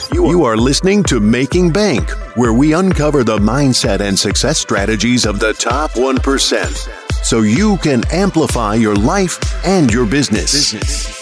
You are listening to Making Bank, where we uncover the mindset and success strategies of the top 1%, so you can amplify your life and your business.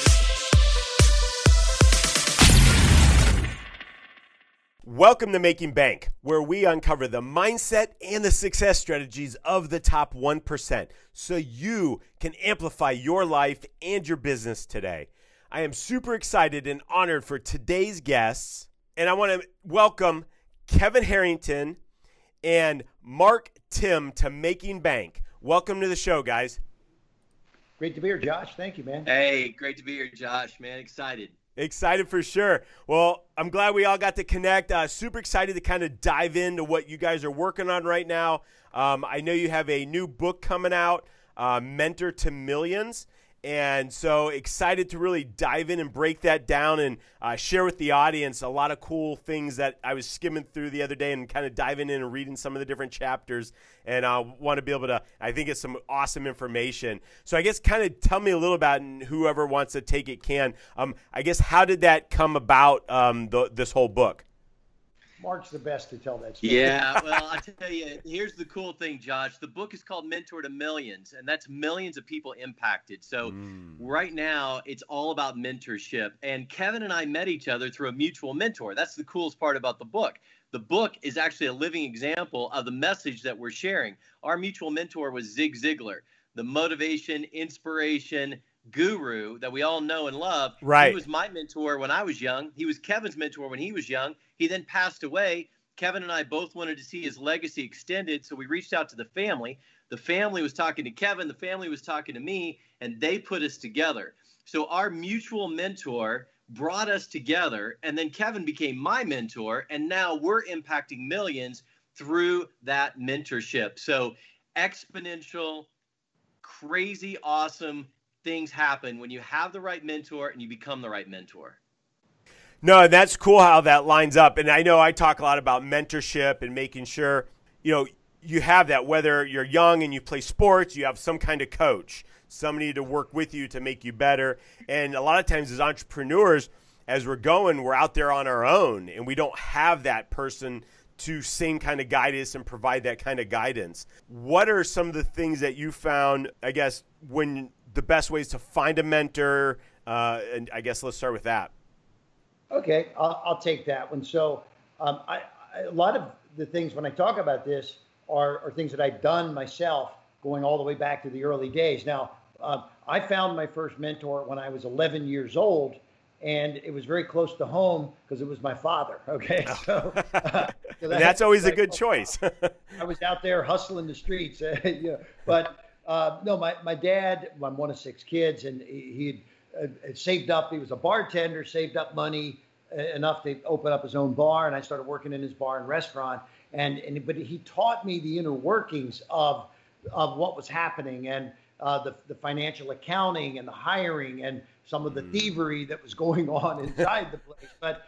Welcome to Making Bank, where we uncover the mindset and the success strategies of the top 1%, so you can amplify your life and your business today. I am super excited and honored for today's guests, and I want to welcome Kevin Harrington and Mark Timm to Making Bank. Welcome to the show, guys. Great to be here, Josh. Thank you, man. Hey, great to be here, Josh, man. Excited. Excited for sure. Well, I'm glad we all got to connect. Super excited to kind of dive into what you guys are working on right now. I know you have a new book coming out, Mentor to Millions. And so excited to really dive in and break that down and share with the audience a lot of cool things that I was skimming through the other day and kind of diving in and reading some of the different chapters. And I want to be able to, I think it's some awesome information. So I guess kind of tell me a little about, and whoever wants to take it can, I guess how did that come about, this whole book? Mark's the best to tell that story. Yeah, well, I tell you, here's the cool thing, Josh. The book is called Mentor to Millions, and that's millions of people impacted. So right now, it's all about mentorship. And Kevin and I met each other through a mutual mentor. That's the coolest part about the book. The book is actually a living example of the message that we're sharing. Our mutual mentor was Zig Ziglar, the motivation, inspiration guru that we all know and love. Right. He was my mentor when I was young. He was Kevin's mentor when he was young. He then passed away. Kevin and I both wanted to see his legacy extended, so we reached out to the family. The family was talking to Kevin. The family was talking to me, and they put us together. So our mutual mentor brought us together, and then Kevin became my mentor, and now we're impacting millions through that mentorship. So exponential, crazy, awesome things happen when you have the right mentor and you become the right mentor. No, that's cool how that lines up. And I know I talk a lot about mentorship and making sure, you have that, whether you're young and you play sports, you have some kind of coach, somebody to work with you to make you better. And a lot of times as entrepreneurs, as we're going, we're out there on our own and we don't have that person to same kind of guide us and provide that kind of guidance. What are some of the things that you found, I guess, when the best ways to find a mentor? And I guess let's start with that. Okay, I'll take that one. So a lot of the things when I talk about this are things that I've done myself going all the way back to the early days. Now, I found my first mentor when I was 11 years old, and it was very close to home because it was my father. Okay, so that's always a good choice. I was out there hustling the streets, but no, my dad, I'm one of 6 kids, and he had saved up. He was a bartender, saved up money enough to open up his own bar, and I started working in his bar and restaurant. But he taught me the inner workings of what was happening, and the financial accounting and the hiring and some of the thievery that was going on inside the place. But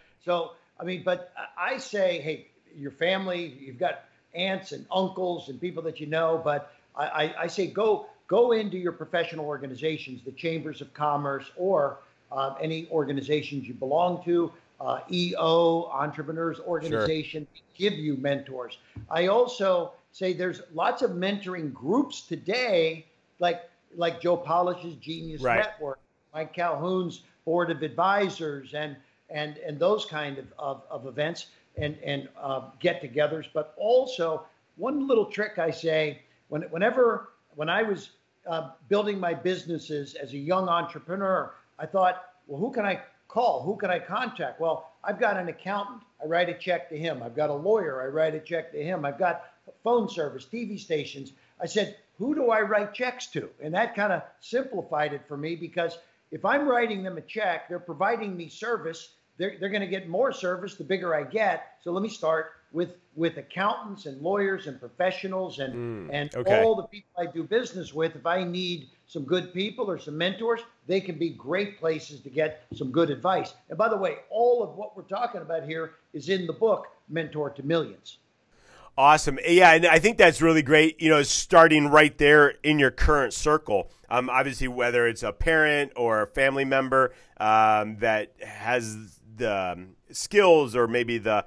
I say, hey, your family, you've got aunts and uncles and people that you know, but I say go into your professional organizations, the chambers of commerce, or any organizations you belong to, EO, entrepreneurs organization, give you mentors. I also say there's lots of mentoring groups today, like Joe Polish's Genius Network, Mike Calhoun's Board of Advisors, and those kind of events and get-togethers. But also, one little trick I say, when I was building my businesses as a young entrepreneur, I thought, well, who can I call? Who can I contact? Well, I've got an accountant. I write a check to him. I've got a lawyer. I write a check to him. I've got phone service, TV stations. I said, who do I write checks to? And that kind of simplified it for me, because if I'm writing them a check, they're providing me service. They're going to get more service the bigger I get. So let me start with accountants and lawyers and professionals and all the people I do business with. If I need some good people or some mentors, they can be great places to get some good advice. And by the way, all of what we're talking about here is in the book, Mentor to Millions. Awesome. Yeah, and I think that's really great, starting right there in your current circle. Obviously, whether it's a parent or a family member that has skills or maybe the,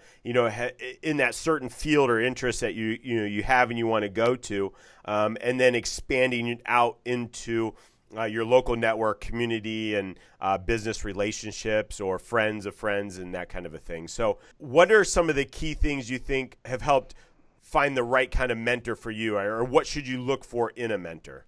in that certain field or interest that you have and you want to go to, and then expanding out into your local network, community, and business relationships or friends of friends and that kind of a thing. So what are some of the key things you think have helped find the right kind of mentor for you, or what should you look for in a mentor?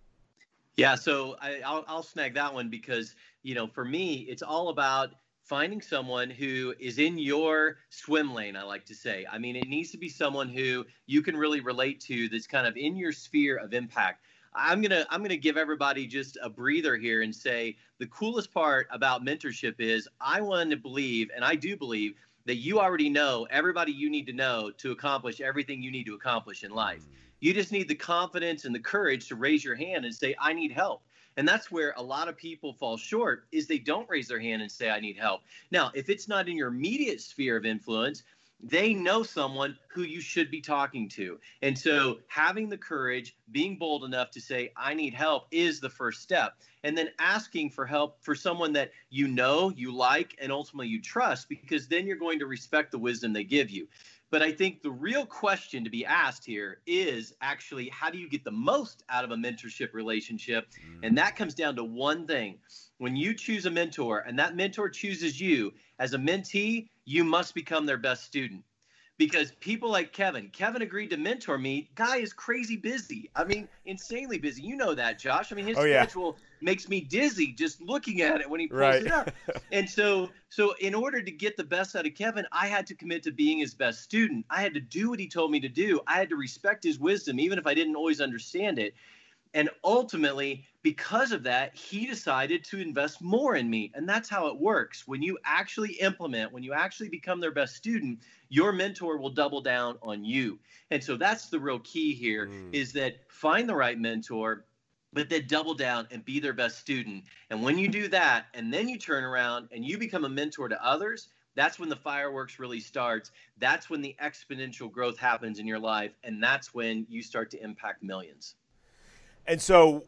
Yeah, so I'll snag that one because, for me, it's all about finding someone who is in your swim lane, I like to say. I mean, it needs to be someone who you can really relate to that's kind of in your sphere of impact. I'm gonna give everybody just a breather here and say the coolest part about mentorship is I want to believe, and I do believe, that you already know everybody you need to know to accomplish everything you need to accomplish in life. You just need the confidence and the courage to raise your hand and say, I need help. And that's where a lot of people fall short, is they don't raise their hand and say, I need help. Now, if it's not in your immediate sphere of influence, they know someone who you should be talking to. And so having the courage, being bold enough to say, I need help is the first step. And then asking for help for someone that you know, you like, and ultimately you trust, because then you're going to respect the wisdom they give you. But I think the real question to be asked here is actually, how do you get the most out of a mentorship relationship? And that comes down to one thing. When you choose a mentor and that mentor chooses you as a mentee, you must become their best student. Because people like Kevin agreed to mentor me. Guy is crazy busy. I mean, insanely busy. You know that, Josh. I mean, his schedule makes me dizzy just looking at it when he pulls it up. And so in order to get the best out of Kevin, I had to commit to being his best student. I had to do what he told me to do. I had to respect his wisdom, even if I didn't always understand it. And ultimately, because of that, he decided to invest more in me. And that's how it works. When you actually implement, when you actually become their best student, your mentor will double down on you. And so that's the real key here, is that find the right mentor, but then double down and be their best student. And when you do that, and then you turn around and you become a mentor to others, that's when the fireworks really starts. That's when the exponential growth happens in your life. And that's when you start to impact millions. And so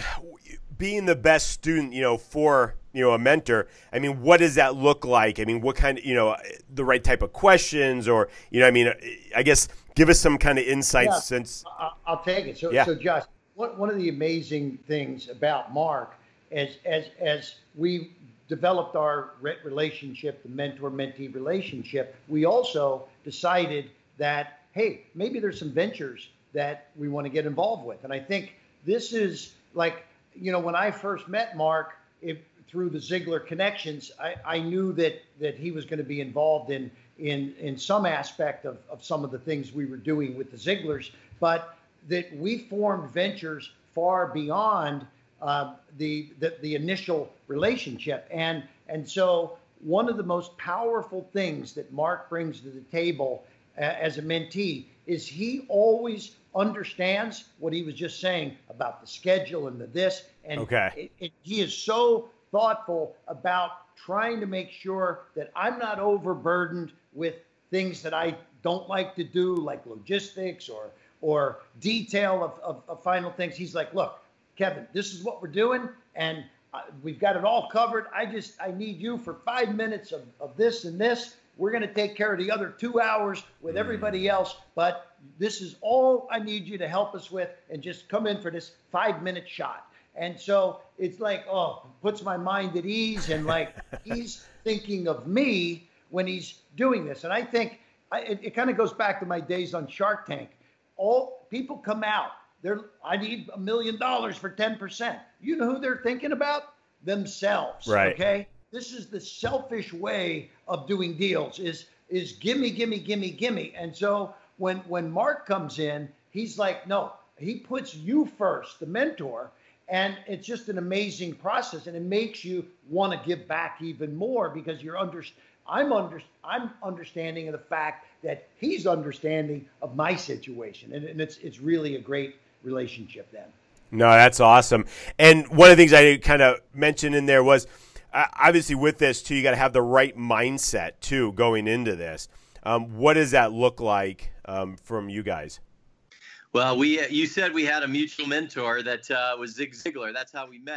being the best student, for, a mentor, I mean, what does that look like? I mean, what kind of, the right type of questions or, I guess give us some kind of insights since. I'll take it. So Josh, one of the amazing things about Mark as we developed our relationship, the mentor-mentee relationship, we also decided that, hey, maybe there's some ventures that we want to get involved with. And I think this is like, when I first met Mark through the Ziglar connections, I knew that he was going to be involved in some aspect of some of the things we were doing with the Ziglars, but that we formed ventures far beyond the initial relationship. And so one of the most powerful things that Mark brings to the table as a mentee is he always understands what he was just saying about the schedule and the this. And he is so thoughtful about trying to make sure that I'm not overburdened with things that I don't like to do, like logistics or detail of final things. He's like, look, Kevin, this is what we're doing, and we've got it all covered. I need you for 5 minutes of this and this. We're going to take care of the other 2 hours with everybody else, but this is all I need you to help us with, and just come in for this 5-minute shot. And so it's like, puts my mind at ease, and like he's thinking of me when he's doing this. And I think it kind of goes back to my days on Shark Tank. All people come out, I need $1 million for 10%. You know who they're thinking about? Themselves. Right. Okay. This is the selfish way of doing deals is gimme, gimme, gimme, gimme. And so when Mark comes in, he's like, no, he puts you first, the mentor. And it's just an amazing process. And it makes you want to give back even more because I'm understanding of the fact that he's understanding of my situation. And it's really a great relationship then. No, that's awesome. And one of the things I kind of mentioned in there was, obviously with this too, you got to have the right mindset too going into this. What does that look like from you guys? Well, you said we had a mutual mentor that was Zig Ziglar. That's how we met.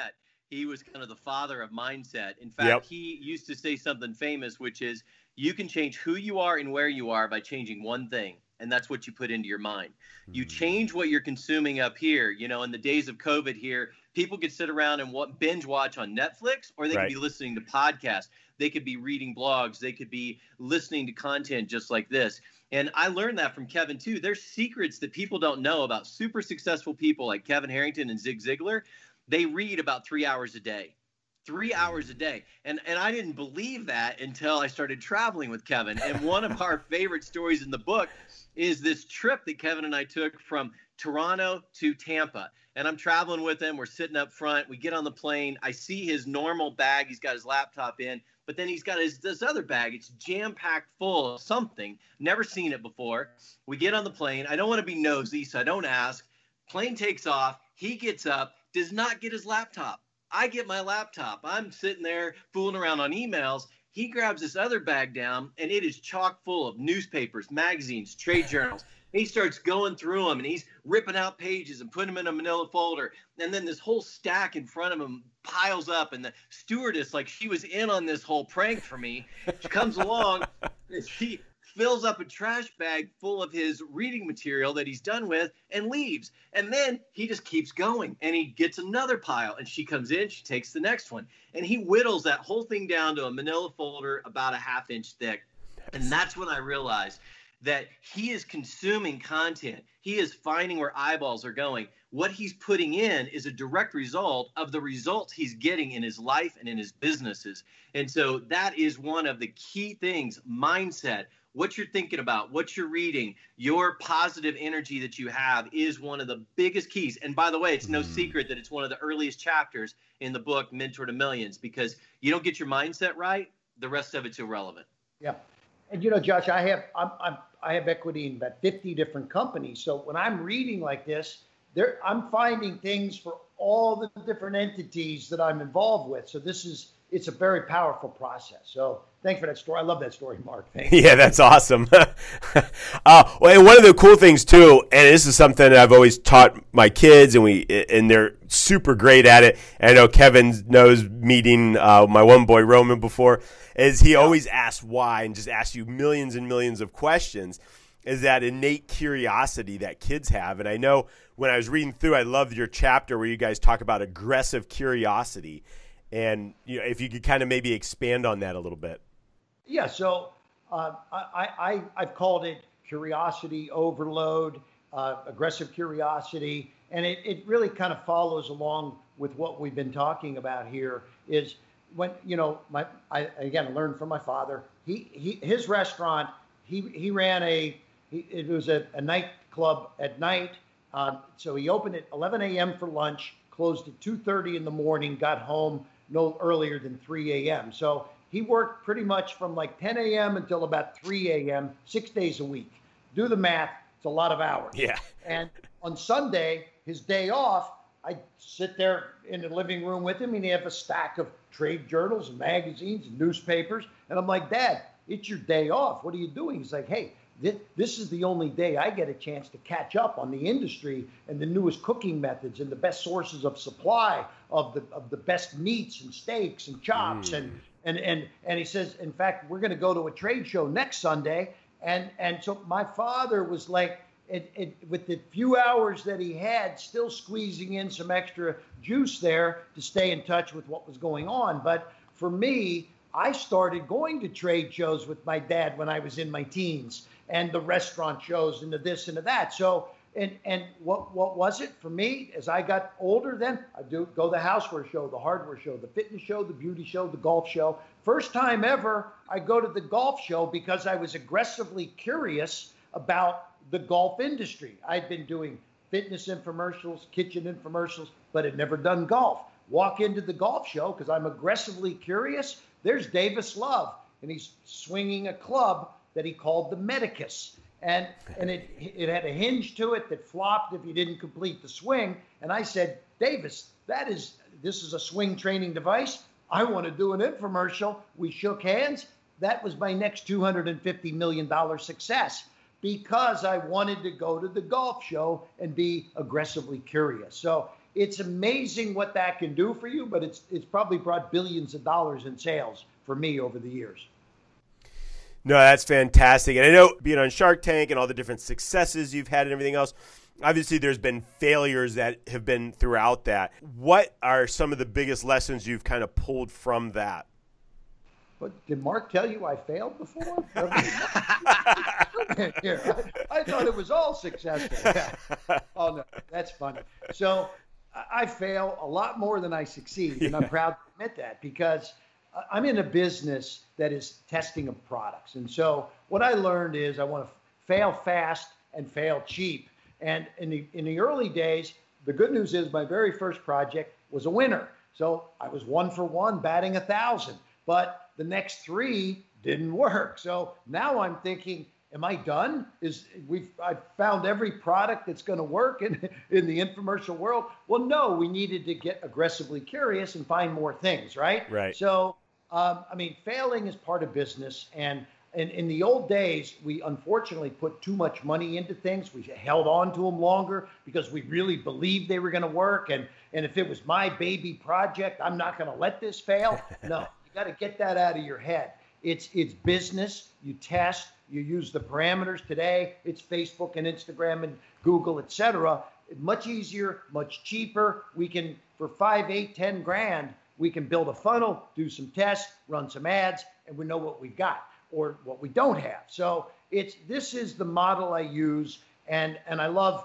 he was kind of the father of mindset. In fact, he used to say something famous, which is, you can change who you are and where you are by changing one thing, and that's what you put into your mind. You change what you're consuming up here. You know, in the days of COVID here, people could sit around and binge watch on Netflix, or they could be listening to podcasts. They could be reading blogs. They could be listening to content just like this. And I learned that from Kevin, too. There's secrets that people don't know about super successful people like Kevin Harrington and Zig Ziglar. They read about 3 hours a day. 3 hours a day. And I didn't believe that until I started traveling with Kevin. And one of our favorite stories in the book is this trip that Kevin and I took from Toronto to Tampa. And I'm traveling with him. We're sitting up front. We get on the plane. I see his normal bag. He's got his laptop in. But then he's got this other bag. It's jam-packed full of something. Never seen it before. We get on the plane. I don't want to be nosy, so I don't ask. Plane takes off. He gets up, does not get his laptop. I get my laptop. I'm sitting there fooling around on emails. He grabs this other bag down, and it is chock full of newspapers, magazines, trade journals. He starts going through them, and he's ripping out pages and putting them in a manila folder. And then this whole stack in front of him piles up, and the stewardess, like she was in on this whole prank for me, she comes along, and she fills up a trash bag full of his reading material that he's done with and leaves. And then he just keeps going, and he gets another pile, and she comes in, she takes the next one, and he whittles that whole thing down to a manila folder about a half-inch thick. And that's when I realized that he is consuming content. He is finding where eyeballs are going. What he's putting in is a direct result of the results he's getting in his life and in his businesses. And so that is one of the key things, mindset. What you're thinking about, what you're reading, your positive energy that you have is one of the biggest keys. And by the way, it's no secret that it's one of the earliest chapters in the book, Mentor to Millions, because you don't get your mindset right, the rest of it's irrelevant. Yeah. And, you know, Josh, I have equity in about 50 different companies. So when I'm reading like this, I'm finding things for all the different entities that I'm involved with. So it's a very powerful process. So thanks for that story. I love that story, Mark. Thanks. Yeah, that's awesome. Well, and one of the cool things too, and this is something that I've always taught my kids, and they're super great at it. And I know Kevin knows, meeting my one boy Roman before, is he always asks why and just asks you millions and millions of questions. Is that innate curiosity that kids have. And I know when I was reading through, I loved your chapter where you guys talk about aggressive curiosity. And you know, if you could kind of maybe expand on that a little bit. Yeah, so I've called it curiosity overload, aggressive curiosity, and it really kind of follows along with what we've been talking about here. Is when, you know, I learned from my father. His restaurant, he ran it was a nightclub at night. So he opened at 11 a.m. for lunch, closed at 2:30 in the morning, got home no earlier than 3 a.m. So he worked pretty much from like 10 a.m. until about 3 a.m., 6 days a week. Do the math. It's a lot of hours. Yeah. And on Sunday, his day off, I'd sit there in the living room with him, and he'd have a stack of trade journals and magazines and newspapers. And I'm like, Dad, it's your day off. What are you doing? He's like, hey, this is the only day I get a chance to catch up on the industry and the newest cooking methods and the best sources of supply of the best meats and steaks and chops. And he says, in fact, we're going to go to a trade show next Sunday. And so my father was like, with the few hours that he had, still squeezing in some extra juice there to stay in touch with what was going on. But for me, I started going to trade shows with my dad when I was in my teens, and the restaurant shows and the this and the that. So, and what was it for me as I got older then? I do go to the houseware show, the hardware show, the fitness show, the beauty show, the golf show. First time ever, I go to the golf show because I was aggressively curious about the golf industry. I'd been doing fitness infomercials, kitchen infomercials, but had never done golf. Walk into the golf show because I'm aggressively curious. There's Davis Love, and he's swinging a club that he called the Medicus. And it had a hinge to it that flopped if you didn't complete the swing. And I said, Davis, this is a swing training device. I want to do an infomercial. We shook hands. That was my next $250 million success because I wanted to go to the golf show and be aggressively curious. So it's amazing what that can do for you, but it's probably brought billions of dollars in sales for me over the years. No, that's fantastic. And I know being on Shark Tank and all the different successes you've had and everything else, obviously there's been failures that have been throughout that. What are some of the biggest lessons you've kind of pulled from that? But did Mark tell you I failed before? I thought it was all successful. Yeah. Oh, no, that's funny. So I fail a lot more than I succeed, and I'm proud to admit that, because I'm in a business that is testing of products. And so what I learned is I want to fail fast and fail cheap. And in the early days, the good news is my very first project was a winner. So I was 1 for 1, batting 1,000. But the next 3 didn't work. So now I'm thinking, am I done? I've found every product that's going to work in the infomercial world. Well, no, we needed to get aggressively curious and find more things, right? Right. So, failing is part of business. And in the old days, we unfortunately put too much money into things. We held on to them longer because we really believed they were going to work. And if it was my baby project, I'm not going to let this fail. No, you got to get that out of your head. It's business. You test. You use the parameters today. It's Facebook and Instagram and Google, etc. Much easier, much cheaper. We can, for 5, 8, 10 grand, we can build a funnel, do some tests, run some ads, and we know what we've got or what we don't have. So this is the model I use, and I love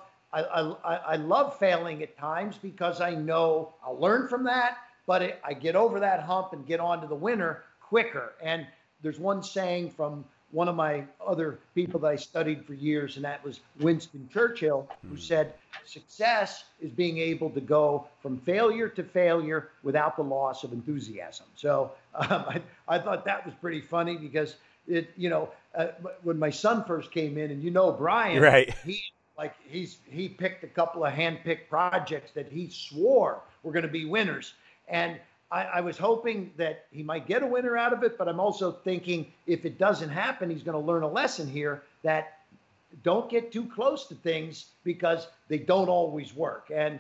failing at times because I know I'll learn from that, but I get over that hump and get on to the winner quicker. And there's one saying from one of my other people that I studied for years, and that was Winston Churchill, who said, success is being able to go from failure to failure without the loss of enthusiasm. So I thought that was pretty funny because when my son first came in, and Brian, right. he picked a couple of hand-picked projects that he swore were going to be winners. And I was hoping that he might get a winner out of it, but I'm also thinking if it doesn't happen, he's going to learn a lesson here that don't get too close to things because they don't always work. And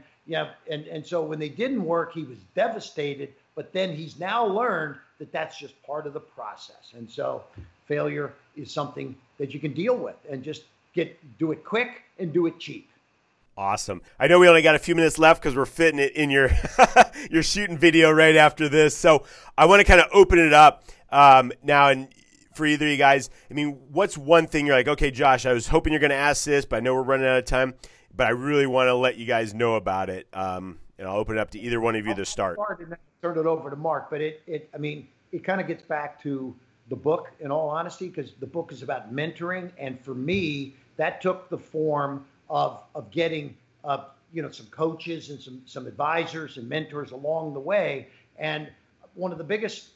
so when they didn't work, he was devastated, but then he's now learned that that's just part of the process. And so failure is something that you can deal with and just do it quick and do it cheap. Awesome. I know we only got a few minutes left because we're fitting it in your your shooting video right after this. So I want to kind of open it up now. And for either of you guys, what's one thing you're like, okay, Josh, I was hoping you're going to ask this, but I know we're running out of time, but I really want to let you guys know about it. And I'll open it up to either one of you to start. And then turn it over to Mark. But it kind of gets back to the book, in all honesty, because the book is about mentoring. And for me, that took the form of getting some coaches and some advisors and mentors along the way. And one of the biggest,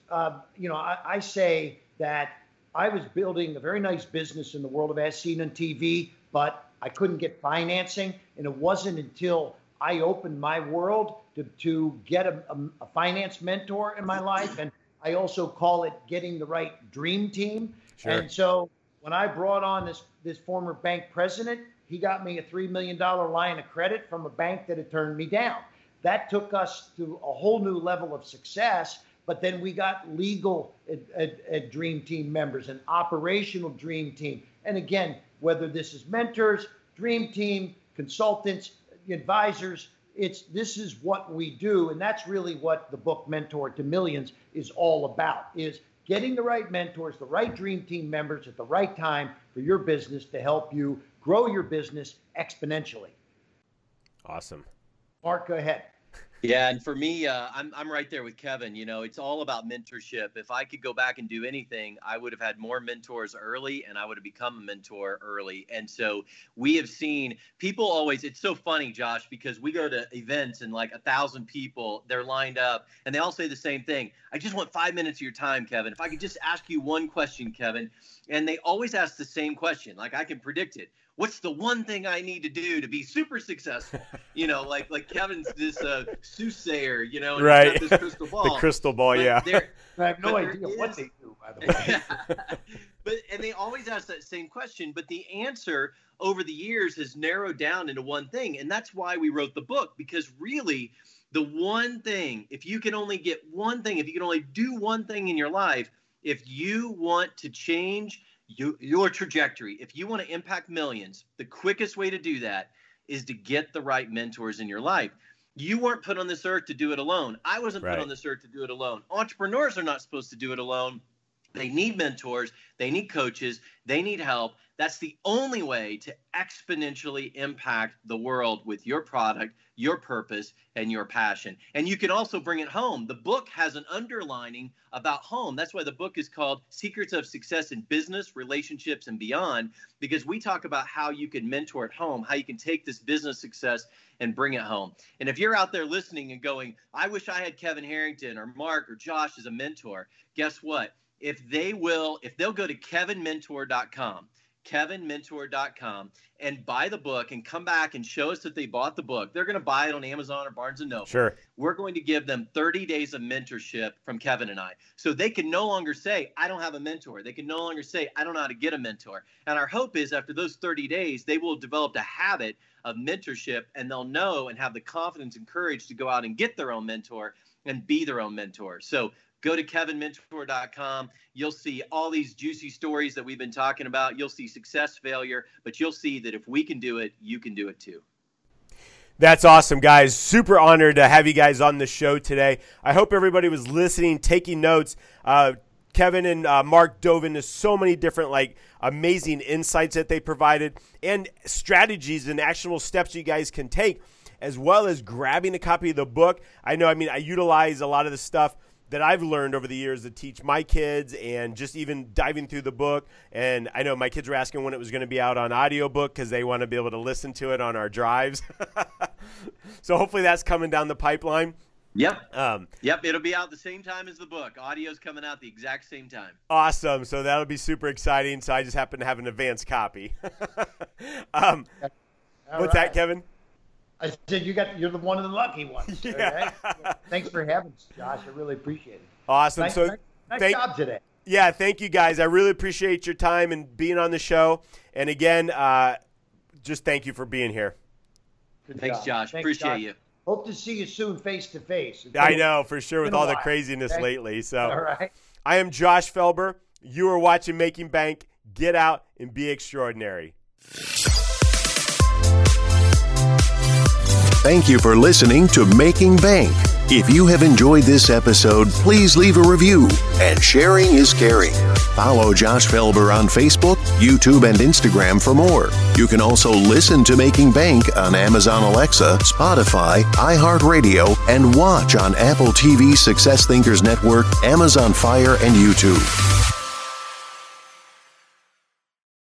I say that I was building a very nice business in the world of as seen on TV, but I couldn't get financing. And it wasn't until I opened my world to get a finance mentor in my life. And I also call it getting the right dream team. Sure. And so when I brought on this former bank president, he got me a $3 million line of credit from a bank that had turned me down. That took us to a whole new level of success. But then we got legal dream team members, an operational dream team. And again, whether this is mentors, dream team, consultants, advisors, this is what we do. And that's really what the book Mentor to Millions is all about, is getting the right mentors, the right dream team members at the right time for your business to help you grow your business exponentially. Awesome. Mark, go ahead. Yeah, and for me, I'm right there with Kevin. It's all about mentorship. If I could go back and do anything, I would have had more mentors early, and I would have become a mentor early. And so we have seen people always, it's so funny, Josh, because we go to events and like 1,000 people, they're lined up, and they all say the same thing. I just want 5 minutes of your time, Kevin. If I could just ask you one question, Kevin. And they always ask the same question. Like I can predict it. What's the one thing I need to do to be super successful? Like Kevin's this soothsayer, and right. he's got this crystal ball. The crystal ball, yeah. I have no idea what they do, by the way. And they always ask that same question, but the answer over the years has narrowed down into one thing. And that's why we wrote the book, because really the one thing, if you can only get one thing, if you can only do one thing in your life, if you want to change your trajectory, if you want to impact millions, the quickest way to do that is to get the right mentors in your life. You weren't put on this earth to do it alone. I wasn't put on this earth to do it alone. Entrepreneurs are not supposed to do it alone. They need mentors. They need coaches. They need help. That's the only way to exponentially impact the world with your product, your purpose, and your passion. And you can also bring it home. The book has an underlining about home. That's why the book is called Secrets of Success in Business, Relationships, and Beyond, because we talk about how you can mentor at home, how you can take this business success and bring it home. And if you're out there listening and going, I wish I had Kevin Harrington or Mark or Josh as a mentor, guess what? If they'll go to kevinmentor.com, and buy the book and come back and show us that they bought the book, they're going to buy it on Amazon or Barnes & Noble. Sure. We're going to give them 30 days of mentorship from Kevin and I. So they can no longer say, I don't have a mentor. They can no longer say, I don't know how to get a mentor. And our hope is after those 30 days, they will develop a habit of mentorship, and they'll know and have the confidence and courage to go out and get their own mentor and be their own mentor. So go to kevinmentor.com. You'll see all these juicy stories that we've been talking about. You'll see success, failure, but you'll see that if we can do it, you can do it too. That's awesome, guys. Super honored to have you guys on the show today. I hope everybody was listening, taking notes. Kevin and Mark dove into so many different, amazing insights that they provided and strategies and actionable steps you guys can take, as well as grabbing a copy of the book. I utilize a lot of the stuff that I've learned over the years to teach my kids, and just even diving through the book. And I know my kids were asking when it was going to be out on audiobook because they want to be able to listen to it on our drives. So hopefully that's coming down the pipeline. Yep. It'll be out the same time as the book. Audio's coming out the exact same time. Awesome. So that'll be super exciting. So I just happen to have an advanced copy. What's that, Kevin? I said you're the one of the lucky ones. Yeah. Right? Thanks for having us, Josh. I really appreciate it. Awesome. Nice job today. Yeah, thank you guys. I really appreciate your time and being on the show. And again, just thank you for being here. Thanks, Josh. Appreciate you. Hope to see you soon face to face. I know, for sure, with all the craziness lately. So, all right. I am Josh Felber. You are watching Making Bank. Get out and be extraordinary. Thank you for listening to Making Bank. If you have enjoyed this episode, please leave a review, and sharing is caring. Follow Josh Felber on Facebook, YouTube, and Instagram for more. You can also listen to Making Bank on Amazon Alexa, Spotify, iHeartRadio, and watch on Apple TV, Success Thinkers Network, Amazon Fire, and YouTube.